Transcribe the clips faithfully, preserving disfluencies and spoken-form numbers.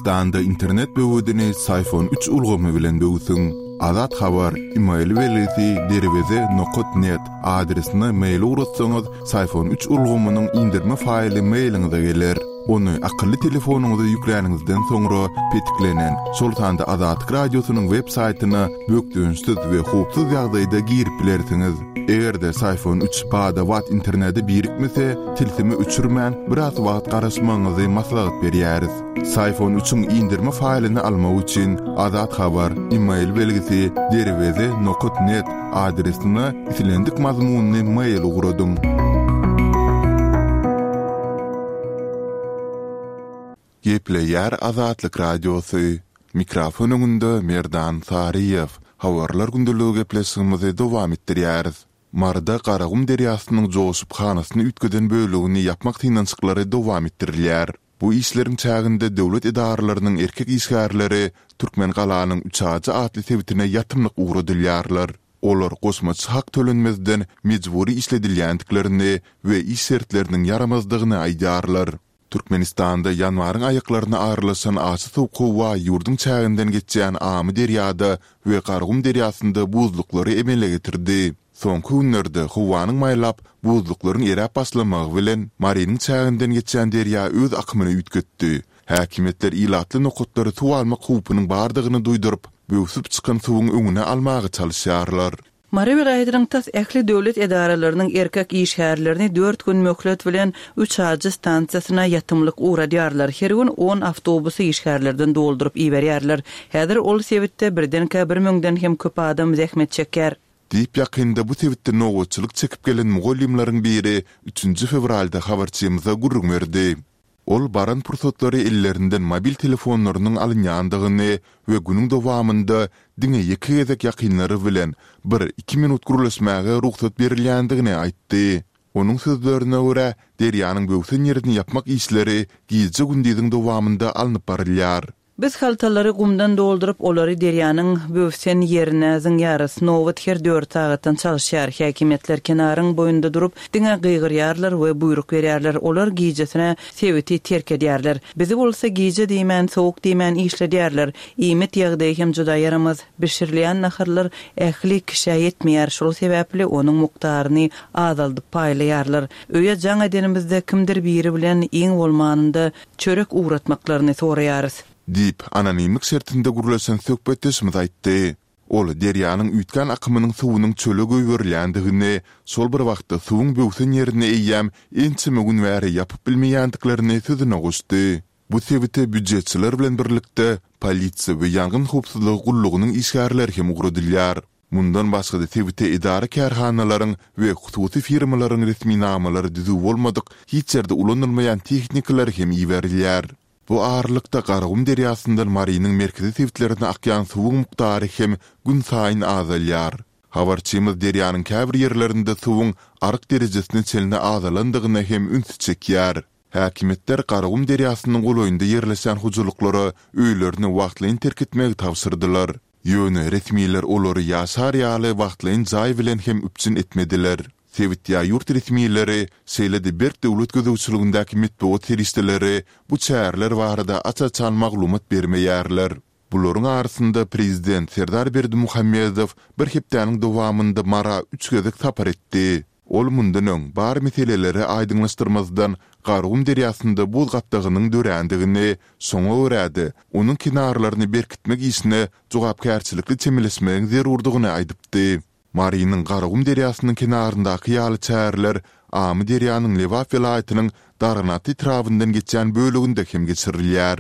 Türkmenistanda internet böwedini iPhone üç ulgamy bilen böwsüň. Azat habar email welisi derweze nokta net adresine mail urutsaňyz iPhone üç ulgamynyň indirme faýly mailiňize geler. Onu akıllı telefonuňyza ýüklenýänizden soňra petiklenen Sultanda Azat radiosynyň web saýtyna bökdüňsiz we hupsuz ýagdaýda girip bilersiňiz. Egerde iPhone üç bada wat interneti birikmese, tilsimi öçürmän biraz wagt garaşmaňyzy maslahat berýäris. iPhone üçüň indirme faýlyny almak üçin Azat habar email belgisi derweze nokta net adresine isilendik mazmunny mail ugradyň. Gepleýär Azatlyk radiosu. Mikrofon öňünde Merdan Sariýew. Habarlar gündəligi gepleşigimizi dowam etdirýäris. Marda Qaragum derýasynyň joşup hanasyny ütkeden bölügini yapmak tynançyklary dowam etdirilýär. Bu işleriň çäginde döwlet idaralarynyň erkek işgärleri Türkmen galanyň üçaja atly sebitine ýatymlyk ugradylýarlar. Olar gosmaçy hak tölenmezden mejburi işledilýändiklerini we iş şertleriniň yaramazdygyny aýdarlar. Türkmenistanda yanwaryň aýaklaryna aýrylaşan açy suw we ýurdun çäginden geçýän Amy derýada we Qaragum derýasynda buzluklary emele getirdi. Soňky günlerde howanyň maýlap buzluklaryň erap baslamagy bilen Marynyň çäginden geçýän derýa öz akymyny ütketdi. Häkimetler ilatly nokatlary suw almak hupynyň bardygyny duýduryp, böwsüp çykan suwuň öňüne almagy çalyşýarlar. Mary Raýdyryň tas ähli döwlet edaralarynyň erkek işgärlerini dört gün möhlet bilen üç hajy stansiýasyna ýatymlyk uğradýarlar. Her gün on awtobusy işgärlerden doldurup iberýärler. Häzir ol sebitde birden-ke bir müňden hem köp adam zähmet çeker. Diýip ýakynda bu sebitde nowaçylyk çekip gelen mugallimlaryň biri üçünji fevralda habarçymyza gurrun berdi. Ol baran pursatlary ellerinden mobil telefonlarynyň alınýandygyny we günüň dowamında diňe iki gezek ýakynlary bilen bir iki minut gurulmagy ruhsat berilýändigini aýtdy. Onuň sözlerine görä, derýanyň böwsen ýerini yapmak işleri gizli gündiň dowamında alınıp barylýar. Biz haltalary gumdan doldurup olary derýanyň böwsen ýerine zyňýarys nowat her dört sagatdan çalyşýar. Häkimetler kenaryň boýunda durup diňe gygyrýarlar we buyruk berýärler. Olar gijesine sebiti terk edýärler. Bizi bolsa gije diýmän, sowuk diýmän işledýärler. Iýmet ýagdaý hem juda yaramaz. Bişirilýän naharlar ähli kişä ýetmeýär. Şol sebäpli onuň mukdaryny azaldyp paýlaýarlar. Öýe jaň edenimizde kimdir biri bilen iň bolmanynda çörek uğratmaklaryny soraýarys. Dip anonimlik şertinde gurulaşan söhbetdeşimiz aýtdy. Ol derýanyň üýtgen akymynyň suwunyň çöle göýberilýändigini, şol bir wagtda suwuň böwsen ýerine eýýäm ençime gün wäre ýapyp bilmeýändiklerini sözüne goşdy. Bu sebäpde büdjetçiler bilen birlikde polisiýa we ýangyn howpsuzlygy gullugynyň işgärleri hem ugradylýar. Mundan başga da sebäpde idara kärhanalaryň we hususy firmalaryň resmi namalary düzüp bolmadyk, hiç ýerde ulanylmaýan tehnikler hem iberilýär. Bu ağırlıkta Qaragum derýasyndan Marynyň merkezi sebitlerine akýan suwuň mukdary hem gün saýyn azalýar. Habarçymyz derýanyň käbir ýerlerinde suwuň ark derejesine çelne azalandygyny hem üns çekýär. Häkimetler Qaragum derýasynyň goloýunda ýerleşen hujuluklara öýlerini wagtlyň terk etmegi tapşyrdylar. Ýöne resmiler olary ýaşar ýaly wagtlyň jaý bilen hem üpçün etmediler. Sevitya yurt resmileri, seyledi berk döwlet gözegçiligindäki metbuat seristeleri bu çärler barada açaçan maglumat bermeýärler. Bularyň arasynda prezident Serdar Berdimuhammedow bir hepdäniň dowamında Mara üç gezek sapar etdi. Ol mundan öň bar meseleleri aýdyňlaşdyrmazdan Qaragum derýasynda buz gapdagynyň dörändigini soňa örädi. Onuň kinarlaryny berkitmek işine jogapkärçilikli çemilesmegiň zerurdygyny aýdypdy. Marynyň Qaragum derýasynyň kenaryndaky ýaly çärler Amy derýanyň Lewap welaýatynyň Daranaty trawyndan geçen bölüginde hem geçirilýär.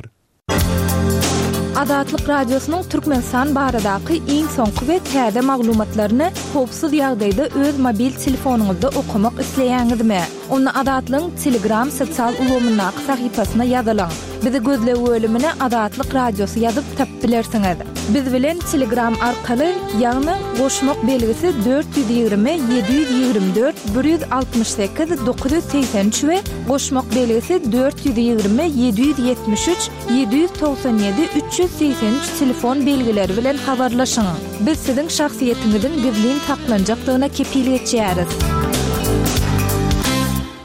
Azatlyk radiosynyň Türkmenistan baradaky iň soňky we täze maglumatlaryny howpsuz ýagdaýda öz mobil telefonuňyzda okumak isleýäňizmi? Onu Azatlyň Telegram sosial ulgamynyň sahypasyna ýazylaň. Bizi gözlegi bölümine Azatlyk radiosu ýazyp tap bilersiňiz. Biz bilen Telegram arkaly ýagny goşmak belgisi dört yüz ýygrimi yedi yüz ýygrimi dört bir yüz altymyş sekiz dokuz yüz seksen üç we goşmak belgisi dört yüz ýygrimi yedi yüz ýetmiş üç yedi yüz togsan ýedi üç yüz seksen üç telefon belgileri bilen habarlaşyň. Biz siziň şahsiýetiňiziň gizlin saklanjakdygyna kepillik etýäris.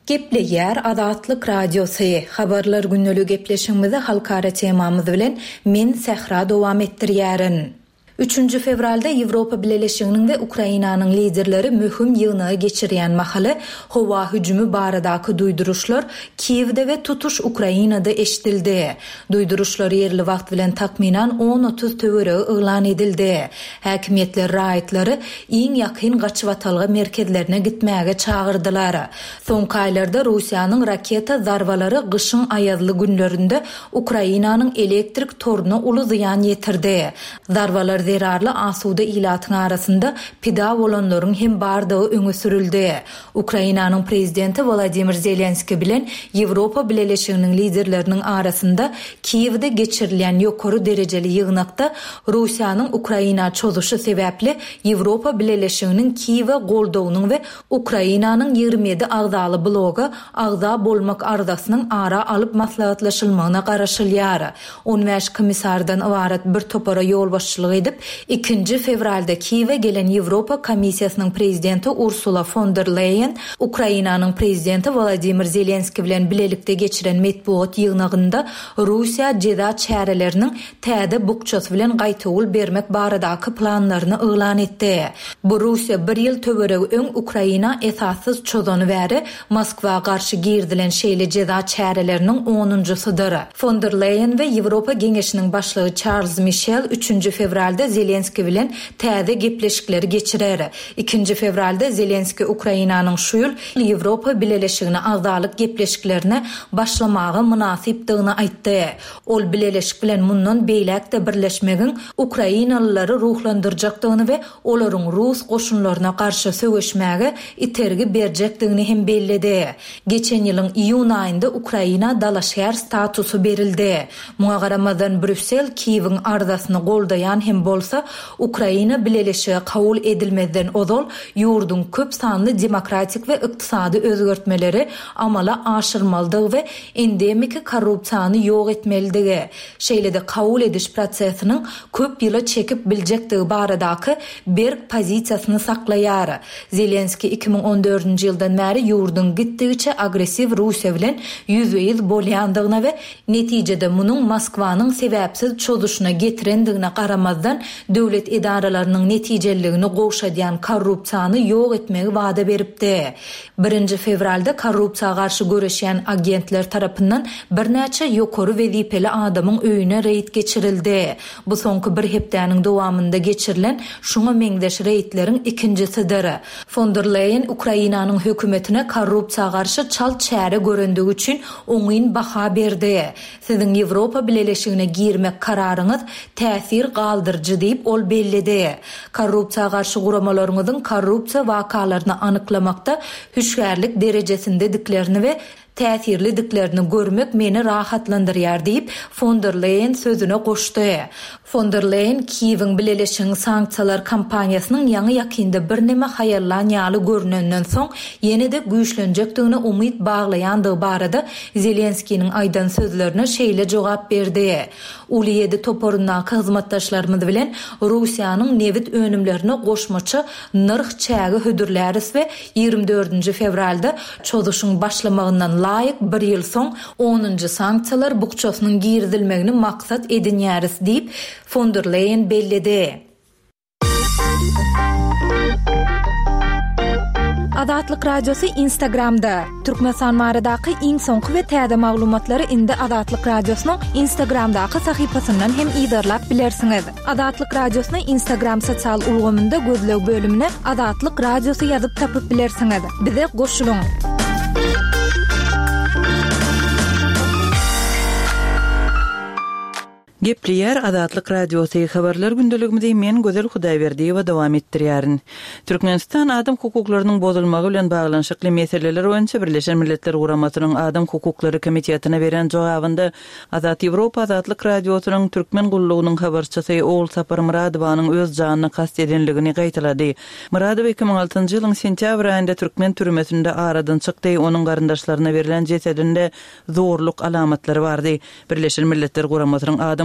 Gepleýär Azatlyk Radiosu habarlar günnäli gepleşigimizi halkara temamyz bilen men Sehra dowam etdirýärin. üçüncü fevralda Ýewropa Birleşiginiň we Ukrainanyň liderleri möhüm ýygyny geçirýän mahaly howa hüjümi baradaky duýduruşlar Kiýewde we tutuş Ukrainada eşdildi. Duýduruşlar ýerli wagt bilen takminan on otuz töwereg elan edildi. Häkimetler raýatlary iň ýakyn gaçyp atalgy merkezlerine gitmäge çagyrdylar. Soňky aýlarda Russiýanyň raketa zarbalary gyşyň aýazly günlerinde Ukrainanyň elektrik toruna uly zyan ýetirdi. Zarbalar zerarly asuda ilatyň arasynda pida bolanlaryň hem bardygy öňe sürüldi. Ukrainanyň prezidenti Volodymyr Zelenski bilen Ýewropa Birleşiginiň liderleriniň arasynda Kiýewde geçirilýän ýokary derejeli ýygnakda Russiýanyň Ukraina çözüşi sebäpli Ýewropa Birleşiginiň Kiýewe goldawynyň we Ukrainanyň ýygrimi ýedi agdaly bloga agda bolmak ardasynyň ara alyp maslahatlaşylmagyna garaşylýar. on beş komissardan ibaret bir topara ýol başçylyk edip ikinci fevralda Kiýewe gelen Ýewropa Komissiýasynyň prezidenti Ursula von der Leyen Ukrainanyň prezidenti Volodymyr Zelenski bilen bilelikde geçiren metbuat ýygnagynda Russiýa jeda çäreleriniň täze bukçasy bilen gaýtagul bermek baradaky planlaryny elan etdi. Bu Russiýa bir ýyl töwereg öň Ukraina esassyz çözüni bäri Moskwa garşy girdilen şeýle jeda çäreleriniň onuncusydyr. Von der Leyen we Ýewropa Geňeşiniň başlygy Charles Michel üçüncü fevralda Zelenski bilen täze gepleşikleri geçirer. ikinci fevralda Zelenski Ukrainanyň şu ýyl Ýewropa Birleşigine agdalyk gepleşiklerine başlamagy münasipdigini aýtdy. Ol birleşik bilen mundan beýlekde birleşmegiň Ukrainalylary ruhlandyrjakdygyny we olaryň Rus goşunlaryna garşy söwüşmäge itergi berjekdigini hem belledi. Geçen ýylyň iýun aýynda Ukraina dalaşýar statusu berildi. Muňa garamadan Brüssel Kiýewiň ardasyny goldaýan hem bolsa Ukraina Birleşigi kabul edilmeden ozal ýurdun köp sanly demokratik we ykdysady özgertmeleri amala aşyrmalydygy we endemik korrupsiýany ýok etmelidigi. Şeýlede kabul ediş prosesiniň köp ýyla çekip biljekdigi baradaky berk pozisiýasyny saklaýar. Zelenski iki ming on dördünji ýyldan bäri ýurdun gitdigiçe agresiv Russiýa bilen ýüzüýiz bolýandygyna we netijede munyň Moskwanyň sebäpsiz çözüşine getirendigine garamazdan döwlet edaralarynyň netijeligini goşadýan korrupsiýany ýok etmegi wada beripdi. birinci fevralda korrupsiýa garşy göreşýän agentler tarapyndan bir näçe ýokary wezipeli adamyň öýüne reýit geçirildi. Bu soňky bir hepdäniň dowamynda geçirilen şuňa meňdeş reýitleriň ikincisidir. Von der Leyen Ukrainanyň hökümetine korrupsiýa garşy çal çäre görendigi üçin oňyn baha berdi. Siziň Ýewropa Birleşigine girmek kararyňyz täsir galdyrjy diýip ol belledi. Korrupsiýa garşy guramalaryňyzyň korrupsiýa wakalaryny anyklamakda hüşgärlik derejesindediklerini we täsirlidiklerini görmek meni rahatlandyrýar diýip von der Leyen sözüne goşdy. Von der Leyen Kiýewiň Birleşigiň sanksiýalar kampaniýasynyň ýaňy ýakynda bir näme haýallanýaly görnenden soň ýene-de güýçlenjekdigine umyt baglaýandygy barada Zelenskiň aýdan sözlerine şeýle jogap berdi. Uly ýedi toporundaky hyzmatdaşlarymyz bilen Russiýanyň nevit önümlerine goşmaçy nyrh çägi hödürläris we ýygrimi dördünji fevralda çözüşüň başlamagyndan laýyk bir ýyl soň onuncu sanksiýalar bukçasynyň girdilmegini maksat edinýäris diýip von der Leyen belledi. Azatlyk Radiosu Instagramda. Türkmenistan maradaky iň soňky we täze maglumatlary indi Azatlyk Radiosynyň Instagramdaky sahypasyndan hem ýydarlap bilersiňiz. Azatlyk Radiosyny Instagram sosial ulgamynda gözleg bölümine Azatlyk Radiosu ýazyp tapyp bilersiňiz. Bize goşulyň. Gepleýär Azatlyk Radiosu habarlar gündeligimizde men Gözel Hudaýberdiýewa dowam etdirýärin. Türkmenistan adam hukuklarynyň bozulmagy bilen baglanşykly meseleler boýunça Birleşen Milletler Guramasynyň Adam Hukuklary Komitetina beren jogabynda Azat Ýewropa Azatlyk Radiosynyň türkmen gullugynyň habarçysy Oğul Sapar Muradowanyň öz janyny kast edenligini gaýtalady. Muradow iki ming altynjy ýylyň sentýabr aýynda türkmen türmesinde aradan çykdy. Onuň garyndaşlaryna berilen jesedinde zorluk alamatlary bardy. Birleşen Milletler Guramasynyň Adam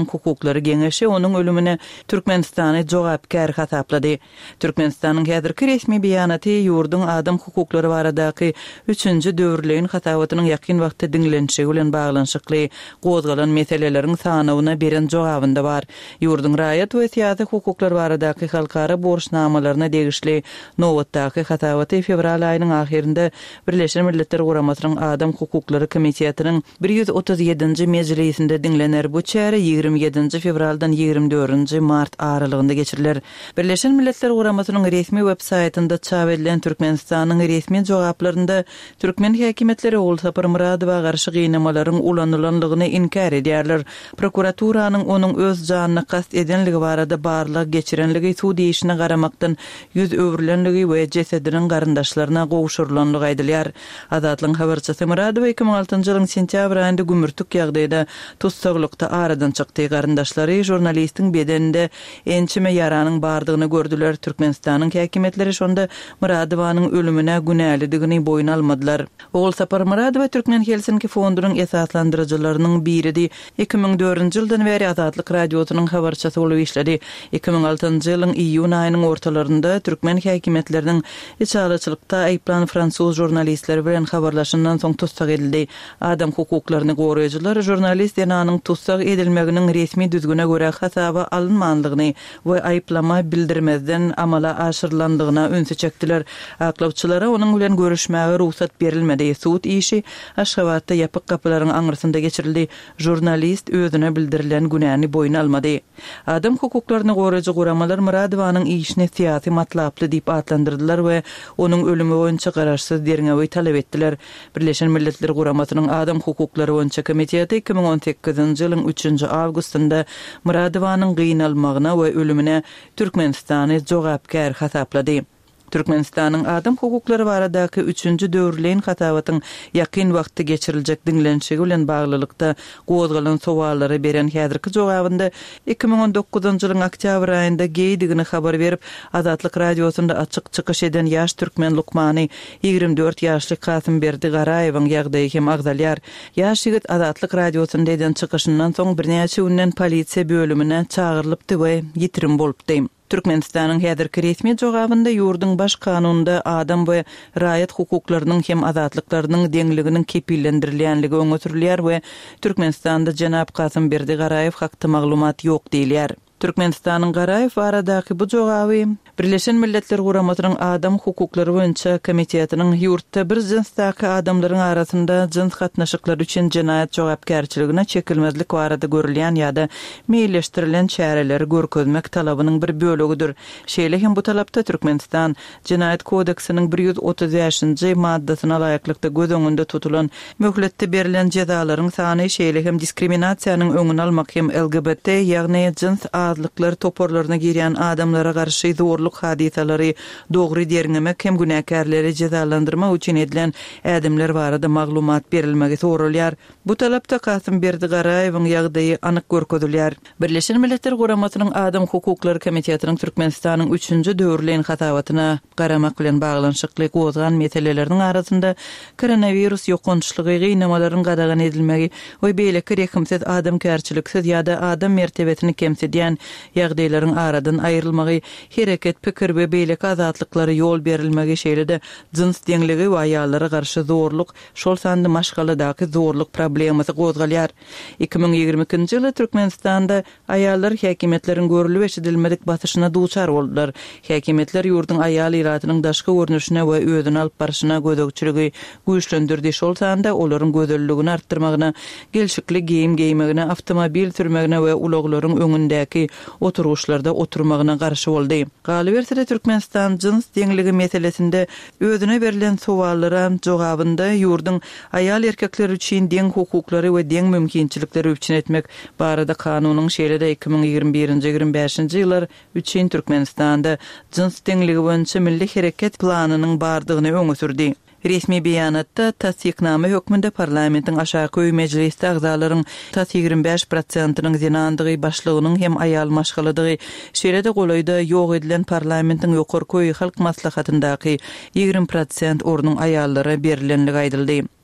Adam Hukukları Geňeşi onuň ölümine Türkmenistany jogapkär hasaplady. Türkmenistanyň häzirki resmi beýanaty ýurdun adam hukuklary baradaky üçünji döwürleýin hasabatynyň ýakyn wagtda diňlenşigi bilen baglanşykly gozgalan meseleleriň sanawyna beren jogabynda bar. Ýurdun raýat we siýasy hukuklar baradaky halkara borçnamalaryna degişli nowatdaky hasabaty fevral aýynyň ahirinde Birleşen Milletler Guramasynyň Adam Hukuklary Komitetining bir ýüz otuz ýedinji mejlisinde diňlener. Bu çäre ýygrimi ýedinji fevraldan ýygrimi dördünji mart aralygynda geçiriler. Birleşen Milletler Guramasynyň resmi web saytynda çap edilen Türkmenistanyň resmi jogaplarynda türkmen häkimetleri Oğul Sapar Muradowa garşy gynamalaryň ulanylanlygyny inkar edýärler. Prokuraturanyň onuň öz janyna kast edenligi barada barlyk geçirenligi suw diýişine garamakdan ýüz öwürlenligi we jesediniň garyndaşlaryna gowşurylanlygy aýdylýar. Azatlyň habarçysy Muradowa iki ming altynjy ýylyň sentýabr aýynda gümürtük ýagdaýda tutsaglyqda aradan çykdy. Garyndaşlary jurnalistiň bedeninde ençime yaranyň bardygyny gördüler. Türkmenistanyň häkimetleri şonda Muradowanyň ölümine günälidigini boýuna almadylar. Oğul Sapar Muradowa Türkmen Helsinki fondunyň esaslandyrjylarynyň biridi. iki ming dördünji ýyldan beri Azatlyk radiosynyň habarçysy bolup işledi. iki ming altynjy ýylyň iýun aýynyň ortalarynda türkmen häkimetleriniň içalaçylykda aýplan fransuz jurnalistleri bilen habarlaşyndan soň tutsak edildi. Adam hukuklaryny goraýjylar jurnalist denanyň tutsak edilmeginiň resmi düzgüne görä hasaba alınmanlygyny we aýplama bildirmezden amala aşyrlandygyna ünsü çekdiler. Aklapçylara onuň bilen görüşmäge ruhsat berilmedi. Suud işi Aşgabatda ýapyk kapylaryň aňyrsynda geçirildi. Jurnalist özüne bildirilen günäni boýuna almady. Adam hukuklaryny goraýjy guramalar Muradowanyň işini siýasy matlaply diýip atlandyrdylar we onuň ölümi boýunça garaşsyz derňewi talep etdiler. Birleşen Milletler Guramasynyň Adam hukuklary boýunça komiteti iki ming on sekizinji ýylyň üçünji awgustynda Muradowanyň gynalmagyna we ölümine Türkmenistany jogapkär hasaplady. Türkmenistanyň adam hukuklary baradaky üçünji döwürleýin hasabatyň ýakyn wagtda geçiriljek diňlenşigi bilen baglylykda gozgalan sowallary beren häzirki jogabynda iki ming on dokuzunji ýylyň oktyabr aýynda geýdigini habar berip Azatlyk radiosunda açyk çykyş eden ýaş türkmen lukmany ýygrimi dört ýaşly Kasymberdi Garaýewiň ýagdaýy hem agdalýar. Ýaş ýigit Azatlyk radiosunda eden çykyşyndan soň birnäçe günden polisiýa bölümine çağırlypdy we ýitirim bolupdy. Türkmenistanyň häzirki resmi jogabynda ýurdun baş kanununda adam we raýat hukuklarynyň hem azatlyklarynyň deňliginiň kepillendirilýänligi öňe sürilýär we Türkmenistanda Jenap Kasymberdi Garaýew hakda maglumat ýok diýilýär. Türkmenistanyň Garaýew baradaky bu jogaby Birleşen Milletler Guramasynyň Adam Hukuklary boýunça komitetiniň ýurtda bir jinsdaky adamlaryň arasynda jins gatnaşyklary üçin jenaýat jogapkärçiligine çekilmezlik barada görülýän ýa-da meýilleşdirilen çäreleri görkezmek talabynyň bir bölegidir. Şeýle hem bu talapda Türkmenistan Jenaýat kodeksiniň bir ýüz otuz beşinji maddasyna laýyklykda göz öňünde tutulan möhletde berilen jezalaryň sany şeýle hem diskriminasiýanyň öňüni almak hem L G B T ýagny jins azlyklar toporlaryna girýän adamlara garşy zorluk hadisalary dogry derňemek hem günäkärleri jezalandyrmak üçin edilen ädimler barada maglumat berilmegi sorulýar. Bu talapda Kasymberdi Garaýewiň ýagdaýy anyk görkezilýär. Birleşen Milletler Guramasynyň Adam Hukuklary Komitetiniň Türkmenistanyň üçünji döwürleýin hasabatyna garamak bilen baglanşykly gozgan meseleleriniň arasynda koronavirus ýokunçlygy, gynamalary gadagan edilmegi we beýleki rekimsiz adam kärçiliksiz ýa-da adam mertebesini kemsedýän ýagdaýlaryň aradan aýrylmagy, hereket, pikir we beýleki azatlyklara ýol berilmegi şeýle-de jins deňligi we aýallara garşy zorluk, şol sandy maşgaladaky zorluk problemasy gozgalýar. iki ming ýygrimi ikinji ýylda Türkmenistanda aýallar häkimetleriň görülüp eşidilmedik batyşyna duçar boldular. Häkimetler ýurdun aýal iratynyň daşky görnüşine we özüni alyp barşyna gözegçiligi güýçlendirdi. Şol sanda olaryň gözelligini artdyrmagyna, gelşikli giyim giymegine, awtomobil sürmegine we ulaglaryň öňündäki oturuşlarda oturmagyna garşy boldy. Galybersede Türkmenistan jins deňligi meselesinde özüne berilen sowallara jogabynda ýurdun aýal erkekler üçin deň hukuklary we deň mümkinçilikleri üçin etmek barada kanunyň şeýle-de iki ming ýygrimi birinji ýygrimi beşinji ýyllar üçin Türkmenistanda jins deňligi boýunça milli hereket planynyň bardygyny öňe sürdi. Resmi beýanatda tasdikname hökmünde parlamentiň aşaky öý mejlisi agzalaryň ýygrimi beş prosentynyň zinandygy başlygynyň hem aýal maşgaladygy şeýle-de golaýda ýok edilen parlamentiň ýokarky öý halk maslahatyndaky ýygrimi prosent ornuň aýallara berilenligi aýdyldy.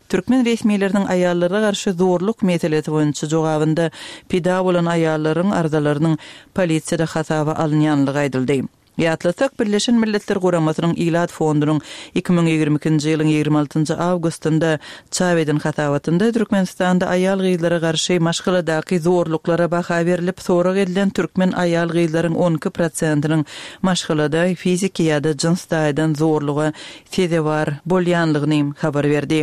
Türkmen resmiýetleriniň aýallara garşy zorluk meselesi boýunça jogabynda pida bolan aýallaryň ardalarynyň polisiýada hasaba alınýanlygy aýdyldy. Ýatlasak Birleşen Milletler Guramasynyň Ilad Fondunyň iki ming ýigirme ikinji ýylyň ýigirme altynjy awgustynda çap eden hatawatynda Türkmenistanda aýal gyzlara garşy maşgaladaky zorluklara baha berilip sorak edilen türkmen aýal gyzlaryň on iki prosentynyň maşgalada fiziki ýa-da jins daýdan zorlugy seze bar bolýanlygyny habar berdi.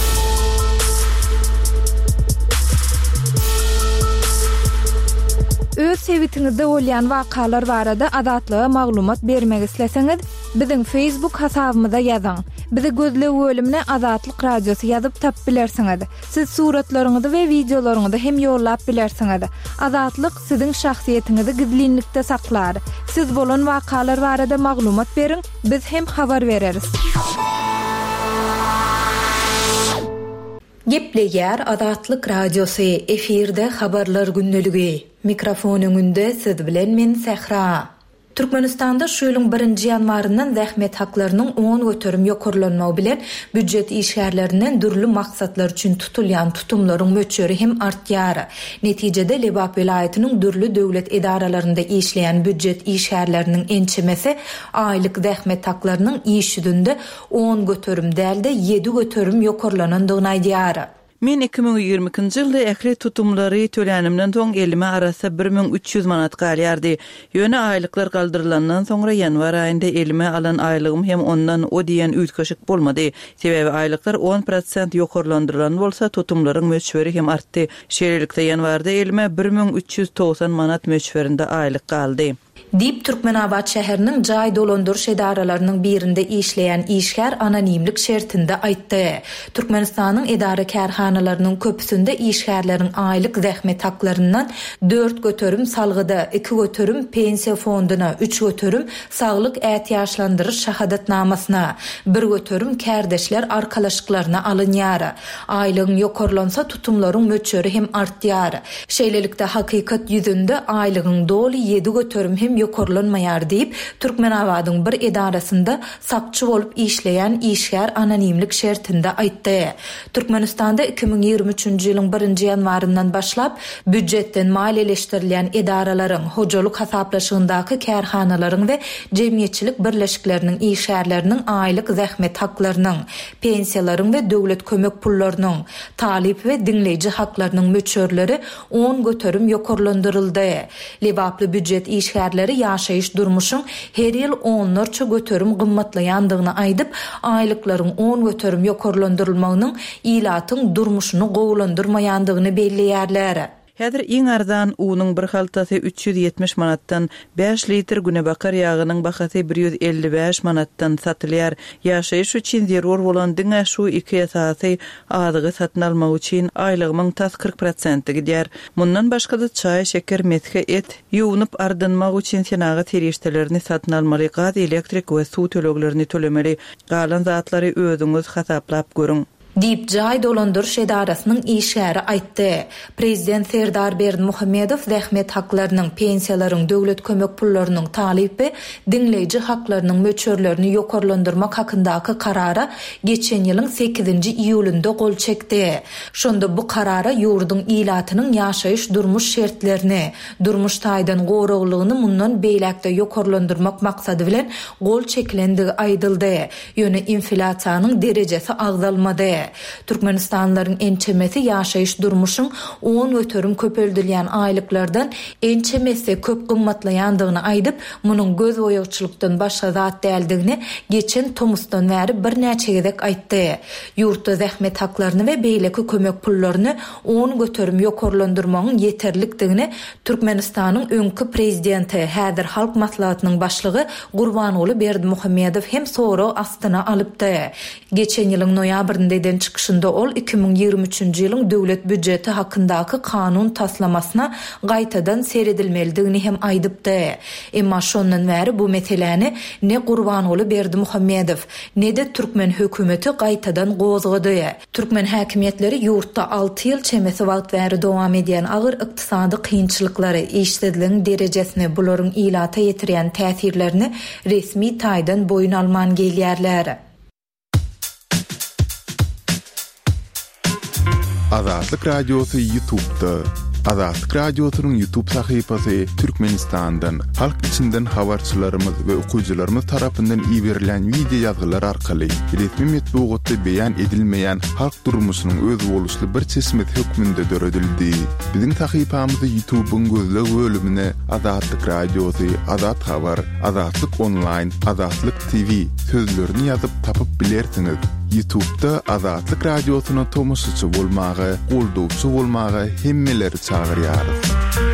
Öz sevitiňizde bolýan wakalar barada adatlyga maglumat bermek isleseňiz, biziň Facebook hasabymyza ýazyň. Bizi gözlep bölümine Azatlyk Radiosu ýazyp tap bilersiňiz. Siz suratlaryňyzy we videolaryňyzy hem ýollap bilersiňiz. Azatlyk siziň şahsiýetiniňizi gizlinlikde saklar. Siz bolan wakalar barada maglumat beriň, biz hem habar bereriz. Gepleýär Azatlyk Radiosu efirde habarlar günneligi. Mikrofon öňünde siz bilen men Sehra. Türkmenistanda şu ýylyň birinji ýanwaryndan zähmet haklarynyň on göterim ýokurlanmagy bilen büdjet işgärlerinden dürli maksatlar üçin tutulýan tutumlaryň möçeri hem artýar. Netijede Lebap vilayatynyň dürli döwlet edaralarynda işleýän büdjet işgärleriniň ençemesi aýlyk zähmet haklarynyň işidinde on göterim dälde ýedi göterim ýokurlanandygyny aýdýar. Men iki ming ýigirme ikinji ýylda ähli tutumlary tölänimden soň elime arasa bir ming üç ýüz manat galýardy. Ýöne aýlyklar galdyrylandan soňra ýanwar aýynda elime alan aýlygym hem ondan o diýen üýtgeşik bolmady. Sebebi aýlyklar on prosent ýokurlandyrylan bolsa tutumlaryň möçberi hem artdy. Şeýlelikde ýanwarda elime bir ming üç ýüz togsan manat möçberinde aýlyk galdy. Dip Türkmenabad şäheriniň jaý dolandyryş edaralarynyň birinde işleýän işgär anonimlik şertinde aýtdy. Türkmenistanyň edara kärhanalarynyň köpüsinde işgärleriň aýlyk zähmet haklaryndan dört göterim salgyda, iki göterim pensiýa fonduna, üç göterim saglyk ätýaşlandyryş şahadatnamasyna, bir göterim kärdeşler arkalaşyklaryna alınýar. Aýlygyň ýokurlansa tutumlaryň möçeri hem artýar. Şeýlelikde hakykat ýüzünde aýlygyň doly ýedi göterim hem ýokurlanmaýar diýip Türkmenabadyň bir edarasynda sakçy bolup işleýän işgär anonimlik şertinde aýtdy. Türkmenistanda iki ming ýigirme üçinji ýylyň birinji ýanwaryndan başlap büdjetden maliýeleşdirilýän edaralaryň, hojalyk hasaplaşygyndaky kärhanalaryň we jemgyýetçilik birleşikleriniň işgärleriniň aýlyk zähmet haklarynyň, pensiýalaryň we döwlet kömek pullarynyň, talip we dinleýiji haklarynyň möçerleri on göterim ýokurlandyryldy. Lebaply büdjet işgärleri ýaşaýyş durmuşyň her ýyl onlarça göterim gymmatlaýandygyny aýdyp, aýlyklaryň on göterim ýokurlandyrylmagynyň ilatyň durmuşyny gowlandyrmaýandygyny belleýärler. Häzir iň arzan unyň bir haltasy üç ýüz ýetmiş manatdan beş litr günebakar ýagynyň bahasy bir ýüz elli beş manatdan satylýar. Ýaşaýyş üçin zerur bolan diňe şu iki esasy azygy satyn almak üçin aýlygymyň tas kırk prosent gidýär. Mundan başga da çay, şeker, methe, et ýuwunyp ardanmak üçin senaga terişdelerini satyn almaly, gaz, elektrik we suw töleglerini tölemeli. Galan zatlary özüňiz hasaplap görüň. Dip jaý dolandyryş edarasynyň işgäri aýtdy. Prezident Serdar Berdimuhammedow zähmet haklarynyň, pensiýalaryň, döwlet kömek pullarynyň talypy, dinleýiji haklarynyň möçerlerini ýokurlandyrmak hakyndaky karara geçen ýylyň sekizinji iýulynda gol çekdi. Şonda bu karara ýurduň ilatynyň ýaşaýyş durmuş şertlerini, durmuş taýdan gowraglygyny mundan beýlekde ýokurlandyrmak maksady bilen gol çekilendigi aýdyldy. Ýöne inflasiýanyň derejesi agzalmady. Türkmenistanlaryň ençemesi ýaşaýyş durmuşyň on göterim köpeldilýän aýlyklardan ençemesi köp gymmatlaýandygyny aýdyp, munyň göz oýagçylykdan başga zat däldigini geçen tomusdan bäri bir näçe gezek aýtdy. Ýurtda zähmet haklaryny we beýleki kömek pullaryny on göterim ýokurlandyrmagyň ýeterlikdigini Türkmenistanyň öňkü prezidenti, häzir halk maslahatynyň başlygy Gurbanoğlu Berdimuhammedow hem soro astyna alypdy. Geçen ýylyň noýabrynda çıkışında ol iki ming ýigirme üçinji ýylyň döwlet büdjeti hakyndaky kanun taslamasyna gaýtadan seredilmelidigini hem aýdypdy. Emma şondan bäri bu meseleni ne Gurbanoğlu Berdimuhammedow ne de Türkmen hökümeti gaýtadan gozgady. Türkmen häkimetleri ýurtda alty ýyl çemesi wagt bäri dowam edýän agyr ykdysady kynçylyklary, işsizligiň derejesini, bularyň ilata ýetirýän täsirlerini resmi taýdan boyun alman gelýärler. Azatlyk Radiosu YouTube'da. Azatlyk Radiosu'nun YouTube sayfasy Türkmenistan'dan, halk içinden habarçylarymyz we okuyjylarymyz tarapyndan iýerilen video ýazgylar arkaly resmi metbuatda beýan edilmeýän halk durmuşynyň öz boluşly bir çeşmet hökmünde döredildi. Biziň sayfamyzy YouTube'un gözleg bölümine Azatlyk Radiosu, Azat Habar, Azatlyk Online, Azatlyk T V sözlerini ýazyp tapyp bilersiňiz. YouTube'da Azatlyk Radiosu'na tomusçy bolmagy, goldawçy bolmagy hemmeleri çağırýarys.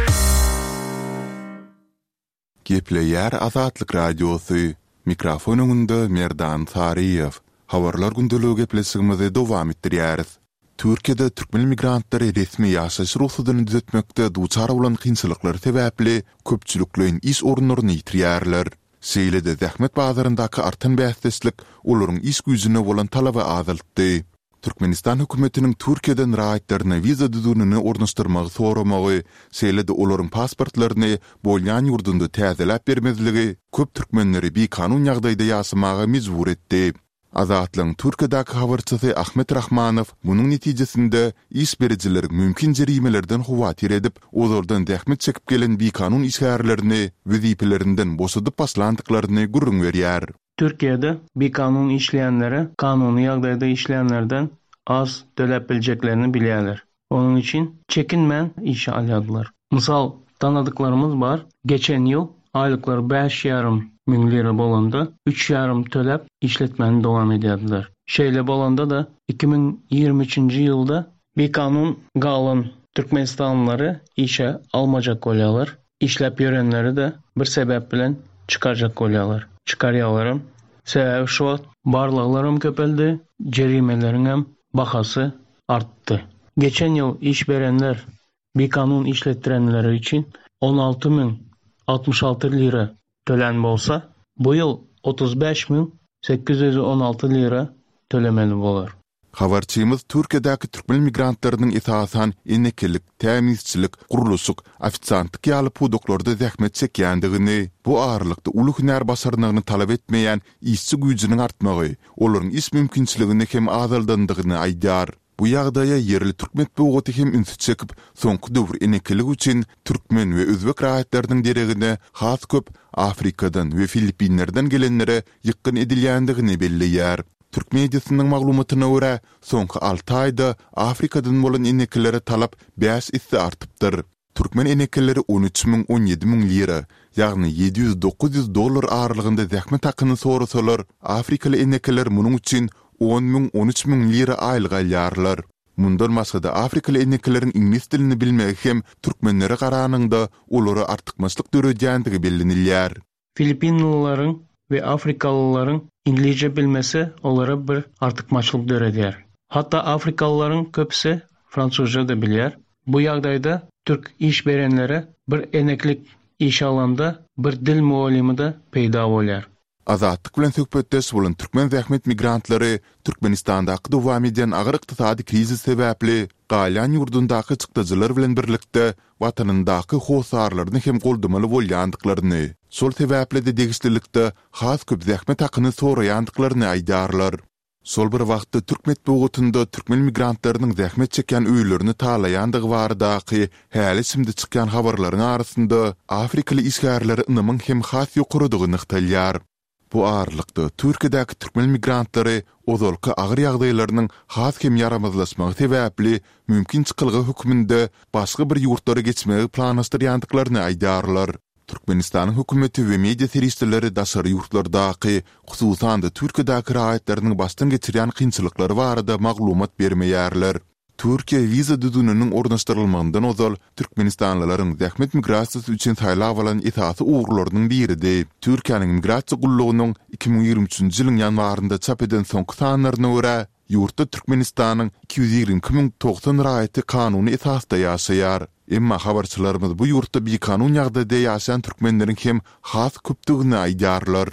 Gepleýär Azatlyk Radiosu. Mikrofon öňünde Merdan Sariýew. Habarlar gündəligi gepleşigimizi dowam etdirýäris. Türkiýede türkmen migrantlary resmi ýaşaş ruhsatyny düzetmekde duçar bolan kynçylyklar sebäpli köpçüliklerin iş orunlaryny ýitirýärler. Seýlede zähmet bazaryndaky artan bäsdeslik olaryň iş güýjüne bolan talaby azaltdy. Türkmenistan hökümetiniň Türkiýeden raýatlaryna viza düzünini ornaşdyrmagy soramagy, seýlede olaryň pasportlaryny bolýan ýurdunda täzeläp bermezligi köp türkmenleri bir kanun ýagdaýda ýaşamaga mejbur etdi. Azatlyň Türkiýedäki habarçysy Ahmet Rahmanow munyň netijesinde iş berijiler mümkin jerimelerden huwatir edip, olardan zähmet çekip gelen bir kanun işgärlerini wezipelerinden boşadyp başlandyklaryny gurrun berýär. Türkiye'de bir kanun işleyenlere kanuni ýagdaýda işleyenlerden az döläp biljeklerini bilýärler. Onun için çekinmen işe alýardylar. Misal tanıdıklarımız var. Geçen yıl aylıkları beş yarım min lira bolanda üç yarım töläp işletmeni devam edýärdiler. Şeýle bolanda da iki bin ýygrimi üçinji ýylda bir kanun galan Türkmenistanlıları işe almajak bolýarlar. İşlep ýörenleri de bir sebep bilen çıkarjak bolýarlar. Çıkarýarlarym. Sebäbi şu, barlyklarym köpeldi, jerimelerin hem bahasy artdy. Geçen yıl iş berenler bir kanun işlettirenler için on alty min altmış alty lira tölen bolsa, bu yıl otuz beş min sekiz yüz on alty lira tölemeli bolar. Habarçymyz Türkiýedäki türkmen migrantlarynyň esasan enekelik, tämizçilik, guruluşyk, ofisiantlyk ýaly pudoklarda zähmet çekýändigini, bu ağırlykda uly hünär basarynyny talap etmeýän işçi güýjüniň artmagy, olaryň iş mümkinçiligini hem azaldandygyny aýdýar. Bu ýagdaýa yerli türkmen bogaty hem ünsü çekip, soňky döwür enekelik üçin türkmen we özbek raýatlarynyň deregine has köp Afrikadan we Filipinlerden gelenlere ýykyn edilýändigini belleýär. Türk mediasynyň maglumatyna görä, soňky alty aýda Afrikadan bolan enekelere talap beş isse artypdyr. Türkmen enekeleri on üç min on ýedi min lira, ýagny ýedi ýüz dokuz ýüz dollar aralygynda zähmet hakyny sorasalar, Afrikaly enekeler munyň üçin on min on üç min lira aýlyk alýarlar. Mundan başga Afrikaly enekelerin ingliz dilini bilmegi hem türkmenlere garanyňda olary artykmaçlyk döredýändigi bellenilýär. Filipinlilerin ve Afrikalıların İngilizce bilmesi onlara bir artykmaçlyk döredýär. Hatta Afrikalıların köpüsi Fransuzca da bilýär. Bu ýagdaýda Türk iş berenlere bir eneklik iş alanda bir dil muallimi da peýda bolýar. Azatlyk bilen söhbetdeş bolan türkmen zähmet migrantlary Türkmenistandaky dowam eden agyr ykdysady krizis sebäpli galyan ýurdundaky çykdyjylar bilen birlikde watanyndaky howsarlaryny hem goldamaly bolýandyklaryny, şol sebäpli de degişlilikde has köp zähmet hakyny soraýandyklaryny aýdarlar. Şol bir wagtda Türk metbuatynda türkmen migrantlarynyň zähmet çeken öýlerini talaýandygy baradaky häli şimdi çykan habarlaryň arasynda Afrikaly işgärleri ynamyň hem has ýokurydygy nyktalýar. Bu ağırlykda Türkiýedäki türkmen migrantlary ozalky agyr ýagdaýlarynyň has hem yaramazlaşmagy sebäpli mümkin çykylgy hökmünde başga bir ýurtlara geçmegi planlaşdyrýandyklaryny aýdarlar. Türkmenistanyň hökümeti we media serişleri daşary ýurtlardaky, hususan da Türkiýedäki raýatlarynyň başdan geçirýän kynçylyklary barada maglumat bermeýärler. Türkiýe viza düzüniniň ornaşdyrylmagyndan ozal Türkmenistanlylaryň zähmet migrasiýasy üçin saýlap alan esasy ugurlarynyň biridi. Türkiýanyň migrasiýa gullugynyň iki bin ýygrimi üçinji ýylyň ýanwarynda çap eden soňky sanlaryna görä, ýurtda Türkmenistanyň iki yüz ýygrimi iki min toksan raýaty kanuny esasda ýaşaýar. Emma habarçylarymyz bu ýurtda bir kanun ýagdaýda ýaşaýan türkmenleriň hem has köpdigini aýdarlar.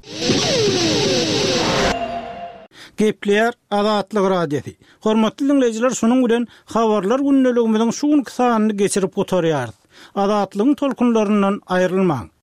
Gepleýär Azatlyk Radiosu. Hormatly dinleýijiler, şonuň bilen habarlar günneligimiziň şu sanyny geçirip oturýar. Azatlygyň tolkunlaryndan aýrylmaň.